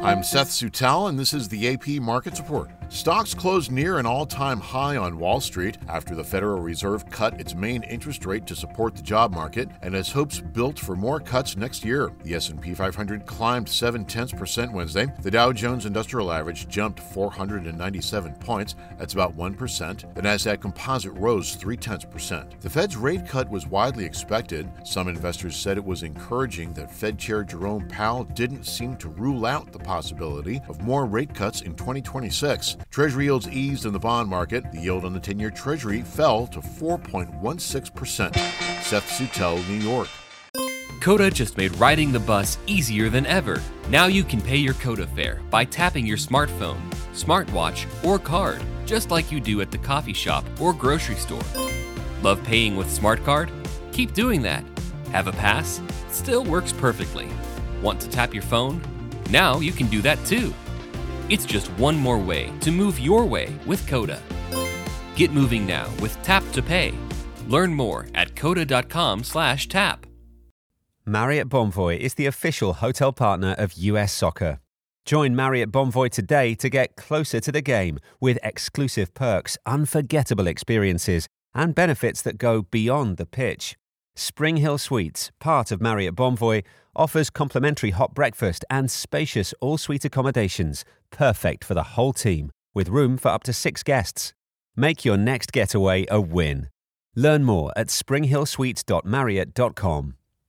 I'm Seth Sutel, and this is the AP Markets Report. Stocks closed near an all-time high on Wall Street after the Federal Reserve cut its main interest rate to support the job market and as hopes built for more cuts next year. The S&P 500 climbed 0.7% Wednesday. The Dow Jones Industrial Average jumped 497 points. That's about 1%. The Nasdaq Composite rose 0.3%. The Fed's rate cut was widely expected. Some investors said it was encouraging that Fed Chair Jerome Powell didn't seem to rule out the possibility of more rate cuts in 2026. Treasury yields eased in the bond market. The yield on the 10-year Treasury fell to 4.16%. Seth Sutel, New York. Coda just made riding the bus easier than ever. Now you can pay your Coda fare by tapping your smartphone, smartwatch, or card, just like you do at the coffee shop or grocery store. Love paying with SmartCard? Keep doing that. Have a pass? It still works perfectly. Want to tap your phone? Now you can do that too. It's just one more way to move your way with Coda. Get moving now with Tap to Pay. Learn more at coda.com/tap. Marriott Bonvoy is the official hotel partner of US Soccer. Join Marriott Bonvoy today to get closer to the game with exclusive perks, unforgettable experiences, and benefits that go beyond the pitch. Spring Hill Suites, part of Marriott Bonvoy, offers complimentary hot breakfast and spacious all-suite accommodations, perfect for the whole team, with room for up to 6 guests. Make your next getaway a win. Learn more at springhillsuites.marriott.com.